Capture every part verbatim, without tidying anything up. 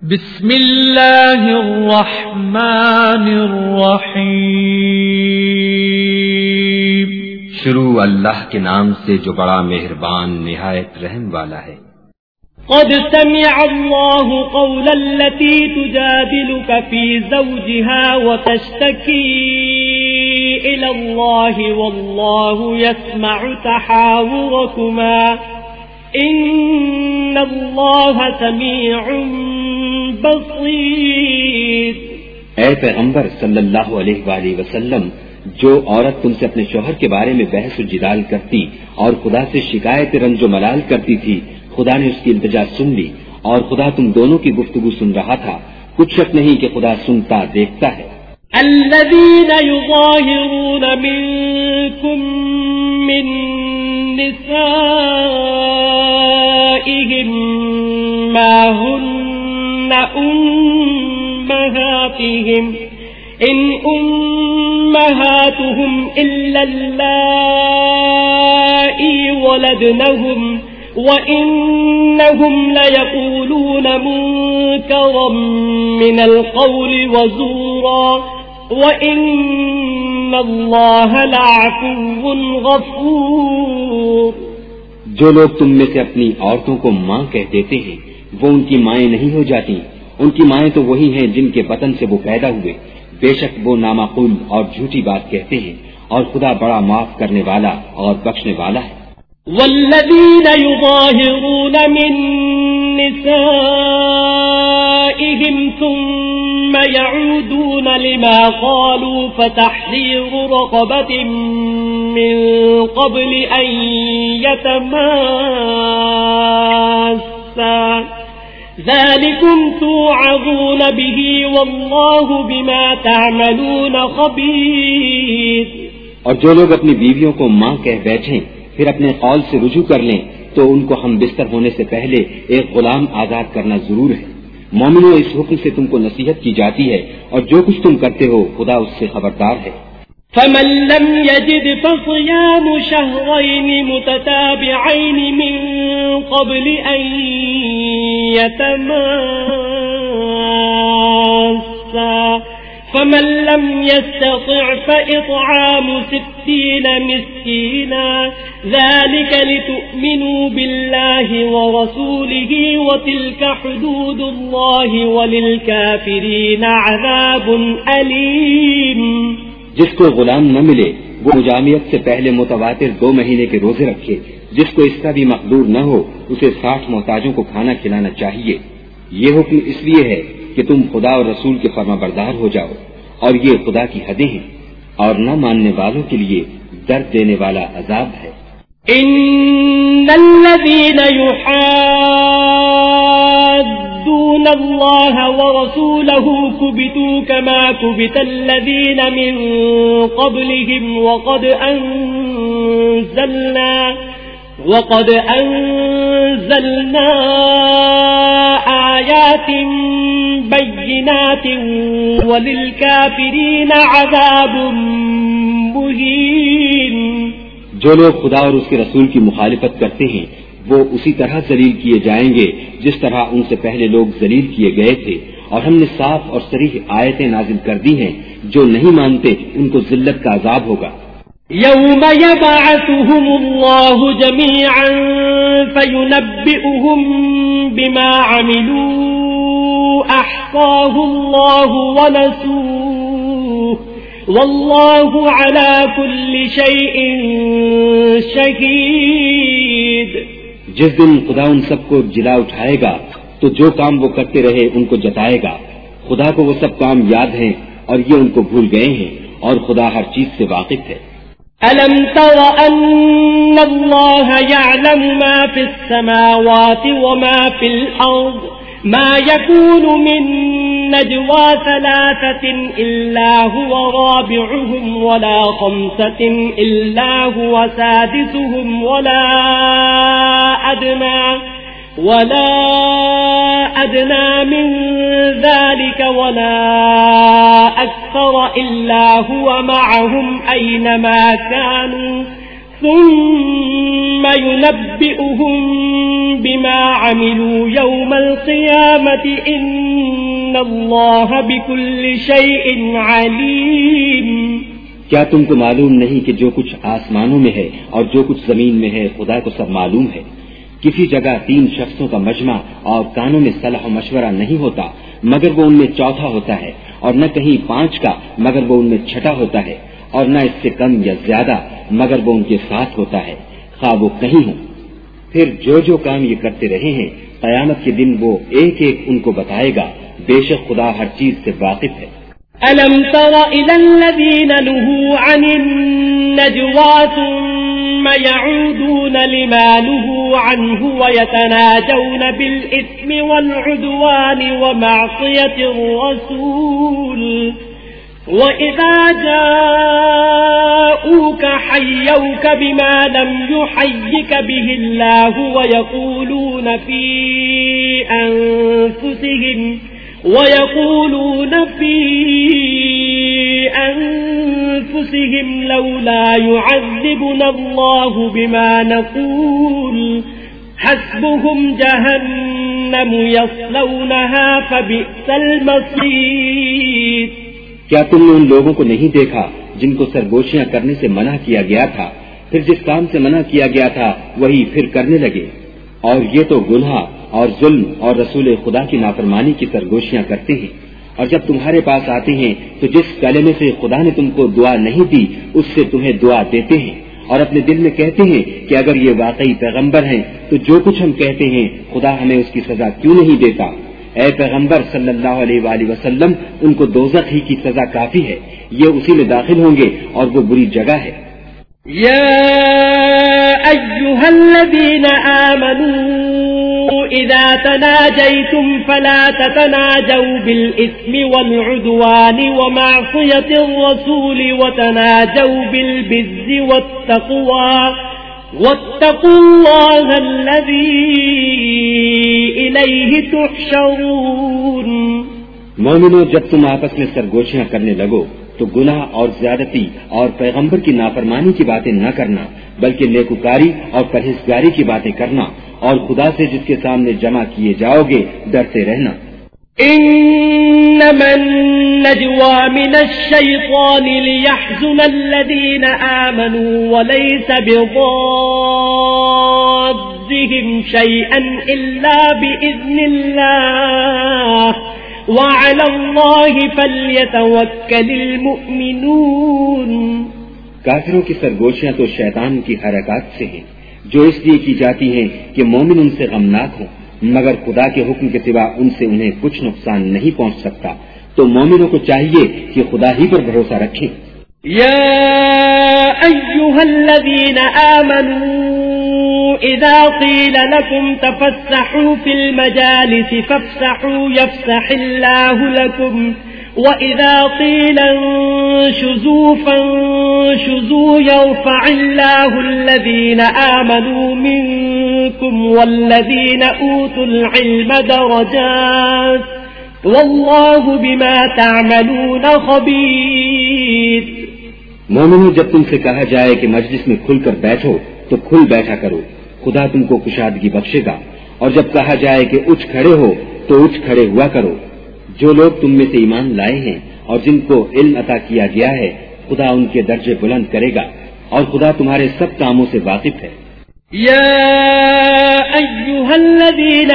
بسم اللہ الرحمن الرحیم۔ شروع اللہ کے نام سے جو بڑا مہربان نہایت رحم والا ہے۔ قد سمع اللہ قول التي تجادلك في زوجها وتشتكي إلى الله والله يسمع تحاوركما إن الله سميع بصیر۔ اے پیغمبر صلی اللہ علیہ وآلہ وسلم، جو عورت تم سے اپنے شوہر کے بارے میں بحث و جدال کرتی اور خدا سے شکایت رنج و ملال کرتی تھی، خدا نے اس کی التجا سن لی اور خدا تم دونوں کی گفتگو سن رہا تھا۔ کچھ شک نہیں کہ خدا سنتا دیکھتا ہے۔ الذين يظاهرون منكم من نسائهم ما هن أمهاتهم إن أمهاتهم إلا اللائي ولدنهم وإنهم ليقولون منكرا من القول وزورا وإن الله لعفو غفور۔ جو لوگ تم میں سے اپنی عورتوں کو ماں کہہ دیتے ہیں وہ ان کی مائیں نہیں ہو جاتی، ان کی مائیں تو وہی ہیں جن کے بطن سے وہ پیدا ہوئے، بے شک وہ نامعقول اور جھوٹی بات کہتے ہیں، اور خدا بڑا معاف کرنے والا اور بخشنے والا ہے۔ والذین یظاہرون من نسائهم ثم يعودون لما قالوا فتحرير رقبة من قبل أن يتماسا ذلكم توعظون به والله بما تعملون خبير۔ اور جو لوگ اپنی بیویوں کو ماں کہہ بیٹھیں پھر اپنے قول سے رجوع کر لیں تو ان کو ہم بستر ہونے سے پہلے ایک غلام آزاد کرنا ضرور ہے۔ مومنوں، اس حکم سے تم کو نصیحت کی جاتی ہے اور جو کچھ تم کرتے ہو خدا اس سے خبردار ہے۔ فمن لم يجد فصيام شهرين متتابعين من قبل أن يتماسا فمن لم يستطع فإطعام ستين مسكينا ذلك لتؤمنوا بالله ورسوله وتلك حدود الله وللكافرين عذاب أليم۔ جس کو غلام نہ ملے وہ مجامعت سے پہلے متواتر دو مہینے کے روزے رکھے، جس کو اس کا بھی مقدور نہ ہو اسے ساٹھ محتاجوں کو کھانا کھلانا چاہیے۔ یہ حکم اس لیے ہے کہ تم خدا اور رسول کے فرما بردار ہو جاؤ، اور یہ خدا کی حدیں ہیں، اور نہ ماننے والوں کے لیے درد دینے والا عذاب ہے۔ ان الذين يحادون الله ورسوله كبتوا كما كبت الذين من قبلهم وقد أنزلنا وقد أنزلنا آيات بينات وللكافرين عذاب مهين۔ جو لوگ خدا اور اس کے رسول کی مخالفت کرتے ہیں وہ اسی طرح ذلیل کیے جائیں گے جس طرح ان سے پہلے لوگ ذلیل کیے گئے تھے، اور ہم نے صاف اور صریح آیتیں نازل کر دی ہیں، جو نہیں مانتے ان کو ذلت کا عذاب ہوگا۔ یوم یبعثهم اللہ جمیعا فینبئهم بما عملوا احصاہ اللہ ونسوہ واللہ علی کل شیء شہید۔ جس دن خدا ان سب کو جلا اٹھائے گا تو جو کام وہ کرتے رہے ان کو جتائے گا۔ خدا کو وہ سب کام یاد ہیں اور یہ ان کو بھول گئے ہیں، اور خدا ہر چیز سے واقف ہے۔ ألم تر أن الله يعلم ما في السماوات وما في الأرض ما يكون من نجوى ثلاثة إلا هو رابعهم ولا خمسة إلا هو سادسهم ولا أدنى ولا أدنى من ذلك ولا أكثر إلا هو معهم أينما كانوا ثم ينبئهم بما عملوا يوم القيامة إن الله بكل شيء عليم. کیا تم کو معلوم نہیں کہ جو کچھ آسمانوں میں ہے اور جو کچھ زمین میں ہے خدا کو سب معلوم ہے. کسی جگہ تین شخصوں کا مجمع اور کانوں میں صلاح و مشورہ نہیں ہوتا مگر وہ ان میں چوتھا ہوتا ہے، اور نہ کہیں پانچ کا مگر وہ ان میں چھٹا ہوتا ہے، اور نہ اس سے کم یا زیادہ مگر وہ ان کے ساتھ ہوتا ہے، خواہ وہ کہیں ہوں. پھر جو جو کام یہ کرتے رہے ہیں قیامت کے دن وہ ایک ایک ان کو بتائے گا. بے شک خدا ہر چیز سے واقف ہے. ألم تر إلى الذين نهوا عن النجوى ثم يعودون لما نهوا عنه ويتناجون بالإثم والعدوان ومعصية الرسول وإذا جاءوك حيوك بما لم يحيك به الله ويقولون في أنفسهم وَيَقُولُونَ فِي أَنفُسِهِمْ لَوْلَا يُعَذِّبُنَا اللَّهُ بِمَا نَقُولُ حَسْبُهُمْ جَهَنَّمُ يَصْلَوْنَهَا فَبِئْسَ الْمَصِيرُ. کیا تم نے ان لوگوں کو نہیں دیکھا جن کو سرگوشیاں کرنے سے منع کیا گیا تھا، پھر جس کام سے منع کیا گیا تھا وہی پھر کرنے لگے؟ اور یہ تو گناہ اور ظلم اور رسول خدا کی نافرمانی کی سرگوشیاں کرتے ہیں. اور جب تمہارے پاس آتے ہیں تو جس کلمے سے خدا نے تم کو دعا نہیں دی اس سے تمہیں دعا دیتے ہیں، اور اپنے دل میں کہتے ہیں کہ اگر یہ واقعی پیغمبر ہیں تو جو کچھ ہم کہتے ہیں خدا ہمیں اس کی سزا کیوں نہیں دیتا؟ اے پیغمبر صلی اللہ علیہ وآلہ وسلم، ان کو دوزخ ہی کی سزا کافی ہے، یہ اسی میں داخل ہوں گے اور وہ بری جگہ ہے. يا أيها الذين آمنوا إذا تناجيتم فلا تتناجوا بالإثم والعدوان ومعصية الرسول وتناجوا بالبر والتقوى واتقوا الله الذي إليه تحشرون. مومنو، جب تم آپس میں سرگوشیاں کرنے لگو تو گناہ اور زیادتی اور پیغمبر کی نافرمانی کی باتیں نہ کرنا بلکہ نیکوکاری اور پرہیزگاری کی باتیں کرنا، اور خدا سے جس کے سامنے جمع کیے جاؤ گے ڈرتے رہنا. انما النجوى من الشيطان ليحزن الذين آمنوا وليس بضادهم شيئا إلا بإذن الله وعلى الله فليتوكل المؤمنون. کافروں کی سرگوشیاں تو شیطان کی حرکات سے ہیں جو اس لیے کی جاتی ہیں کہ مومن ان سے غمناک ہوں، مگر خدا کے حکم کے سوا ان سے انہیں کچھ نقصان نہیں پہنچ سکتا. تو مومنوں کو چاہیے کہ خدا ہی پر بھروسہ رکھیں. یا ایھا الذین آمنوا اذا قیل لکم تفسحوا فی المجالس فافسحوا یفسح اللہ لکم وَإِذَا قِيلَ انشُزُوا فَانشُزُوا يَرْفَعِ اللَّهُ الَّذِينَ آمَنُوا مِنكُمْ وَالَّذِينَ أُوتُوا الْعِلْمَ دَرَجَاتٍ وَاللَّهُ بِمَا تَعْمَلُونَ خَبِيرٌ. مومنو، جب تم سے کہا جائے کہ مجلس میں کھل کر بیٹھو تو کھل بیٹھا کرو، خدا تم کو کشادگی بخشے گا. اور جب کہا جائے کہ اٹھ کھڑے ہو تو اٹھ کھڑے ہوا کرو. جو لوگ تم میں سے ایمان لائے ہیں اور جن کو علم عطا کیا گیا ہے خدا ان کے درجے بلند کرے گا، اور خدا تمہارے سب کاموں سے واقف ہے. یا ایھا الذین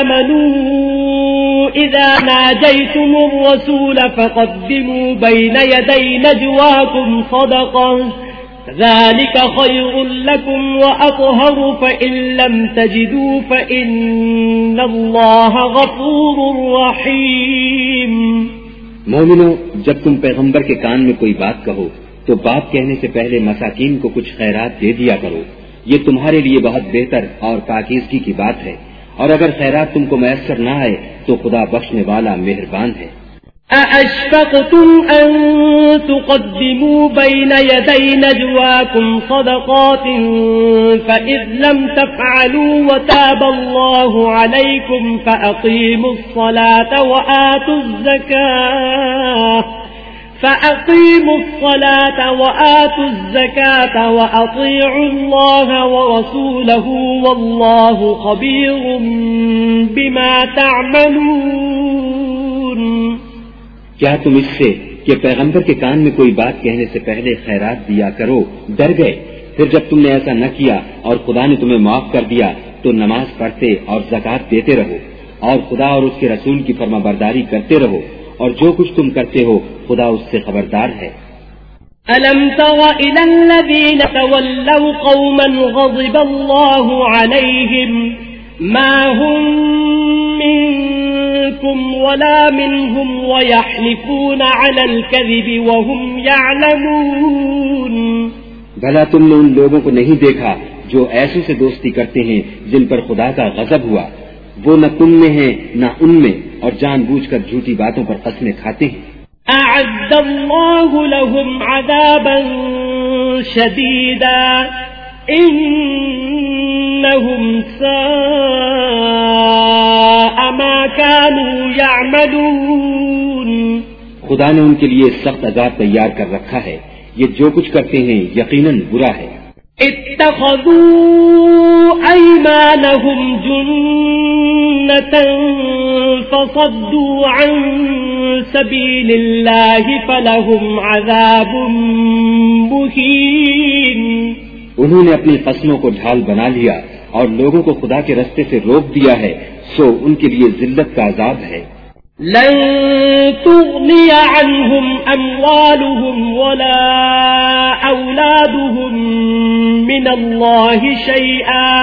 آمنوا اذا ناجیتم الرسول فقدموا بین یدی نجواکم صدقہ ذلك خير لكم وأطهر فإن لم تجدوا فإن الله غفور رحيم. مومنو، جب تم پیغمبر کے کان میں کوئی بات کہو تو بات کہنے سے پہلے مساکین کو کچھ خیرات دے دیا کرو، یہ تمہارے لیے بہت بہتر اور پاکیزگی کی بات ہے. اور اگر خیرات تم کو میسر نہ آئے تو خدا بخشنے والا مہربان ہے. أأشفقتم أن تقدموا بين يدي نجواكم صدقات فإذ لم تفعلوا وتاب الله عليكم فأقيموا الصلاة وآتوا الزكاة فأقيموا الصلاة وآتوا الزكاة وأطيعوا الله ورسوله والله خبير بما تعملون. کیا تم اس سے کہ پیغمبر کے کان میں کوئی بات کہنے سے پہلے خیرات دیا کرو ڈر گئے؟ پھر جب تم نے ایسا نہ کیا اور خدا نے تمہیں معاف کر دیا تو نماز پڑھتے اور زکوٰۃ دیتے رہو اور خدا اور اس کے رسول کی فرما برداری کرتے رہو اور جو کچھ تم کرتے ہو خدا اس سے خبردار ہے. أَلَمْ تَرَ إِلَى الَّذِينَ تَوَلَّوْا قَوْمًا غَضِبَ اللَّهُ عَلَيْهِمْ مَا هُمْ مِنْكُمْ وَلَا مِنْهُمْ وَيَحْلِفُونَ عَلَى الْكَذِبِ وَهُمْ يَعْلَمُونَ. بھلا تم نے ان لوگوں کو نہیں دیکھا جو ایسے سے دوستی کرتے ہیں جن پر خدا کا غضب ہوا؟ وہ نہ تم میں ہیں نہ ان میں اور جان بوجھ کر جھوٹی باتوں پر قسمیں کھاتے ہیں. أعد الله لهم عذابا شديدا إنهم ساء ما كانوا يعملون. خدا نے ان کے لیے سخت عذاب تیار کر رکھا ہے، یہ جو کچھ کرتے ہیں یقیناً برا ہے. اتخذوا أيمانهم جنة فصدوا عن سبيل الله فلهم عذاب مهين. انہوں نے اپنی قسموں کو ڈھال بنا لیا اور لوگوں کو خدا کے رستے سے روک دیا ہے، سو ان کے لیے ذلت کا عذاب ہے. لن تغني عنهم أموالهم ولا أولادهم من الله شيئا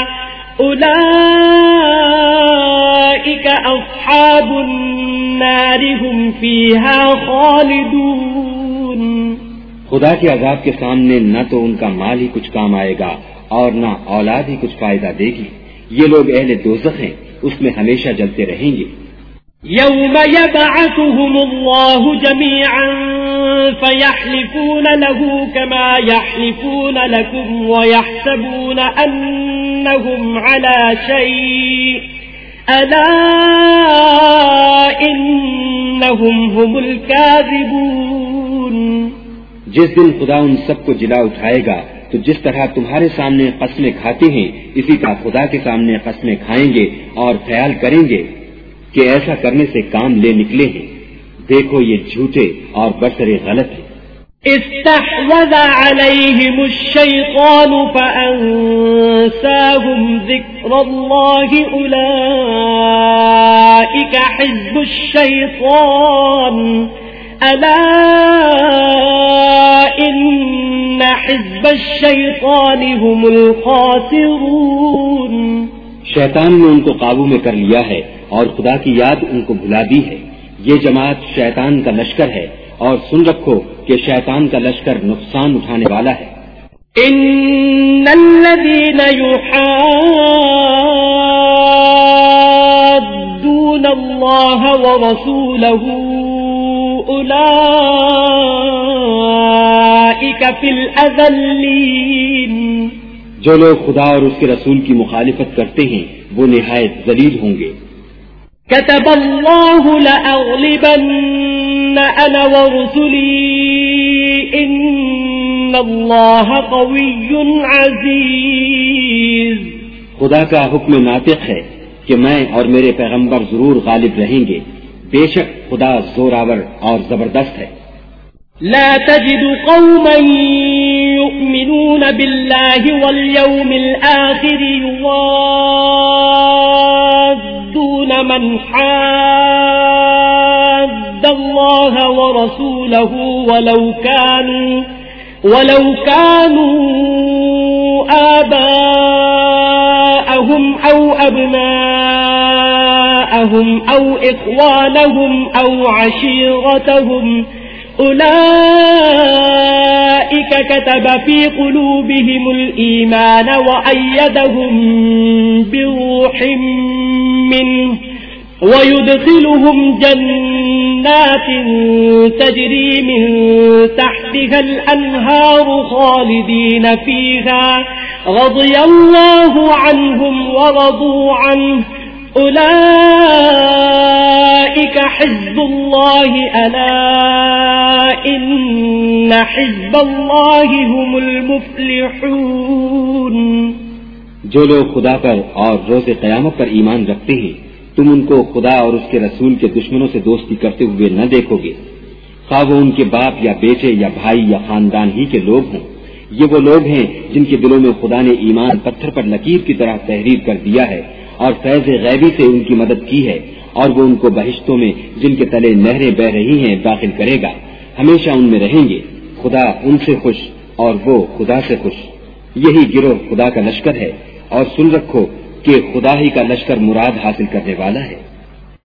أولئك أصحاب النار هم فيها خالدون. خدا کے عذاب کے سامنے نہ تو ان کا مال ہی کچھ کام آئے گا اور نہ اولاد ہی کچھ فائدہ دے گی. یہ لوگ اہل دوزخ ہیں، اس میں ہمیشہ جلتے رہیں گے. يوم يبعثهم الله جميعا فيحلفون له كما يحلفون لكم ويحسبون أنهم على شيء ألا إنهم هم الكاذبون. جس دن خدا ان سب کو جلا اٹھائے گا تو جس طرح تمہارے سامنے قسمیں کھاتے ہیں اسی طرح خدا کے سامنے قسمیں کھائیں گے اور خیال کریں گے کہ ایسا کرنے سے کام لے نکلے ہیں. دیکھو یہ جھوٹے اور برسر غلط ہیں. استحوذ عليهم الشيطان فأنساهم ذكر الله أولئك حزب الشيطان ألا إن حزب الشيطان هم الخاسرون. شیطان نے ان کو قابو میں کر لیا ہے اور خدا کی یاد ان کو بھلا دی ہے. یہ جماعت شیطان کا لشکر ہے اور سن رکھو کہ شیطان کا لشکر نقصان اٹھانے والا ہے. ان الذين يحادون الله ورسوله اولئك في الاذلين. جو لوگ خدا اور اس کے رسول کی مخالفت کرتے ہیں وہ نہایت ذلیل ہوں گے. كتب الله لأغلبن أنا ورسلي إن الله قوي عزيز. خدا کا حکم ناطق ہے کہ میں اور میرے پیغمبر ضرور غالب رہیں گے. بے شک خدا زوراور اور زبردست ہے. لا تجد قوما يؤمنون بالله واليوم الآخر يوادون من حاد الله ورسوله ولو كانوا ولو كانوا آباءهم أو أبناءهم أو إخوانهم أو عشيرتهم أولئك كتب في قلوبهم الإيمان وأيدهم بروح منه ويدخلهم جنات تجري من تحتها الأنهار خالدين فيها رضي الله عنهم ورضوا عنه أولئك حزب الله ألا إن حزب الله هم المفلحون. جو لوگ خدا پر اور روز قیامت پر ایمان رکھتے ہیں تم ان کو خدا اور اس کے رسول کے دشمنوں سے دوستی کرتے ہوئے نہ دیکھو گے، خواہ وہ ان کے باپ یا بیٹے یا بھائی یا خاندان ہی کے لوگ ہوں. یہ وہ لوگ ہیں جن کے دلوں میں خدا نے ایمان پتھر پر لکیر کی طرح تحریر کر دیا ہے اور فیض غیبی سے ان کی مدد کی ہے، اور وہ ان کو بہشتوں میں جن کے تلے نہریں بہ رہی ہیں داخل کرے گا، ہمیشہ ان میں رہیں گے. خدا ان سے خوش اور وہ خدا سے خوش. یہی گروہ خدا کا لشکر ہے، اور سن رکھو کہ خدا ہی کا لشکر مراد حاصل کرنے والا ہے.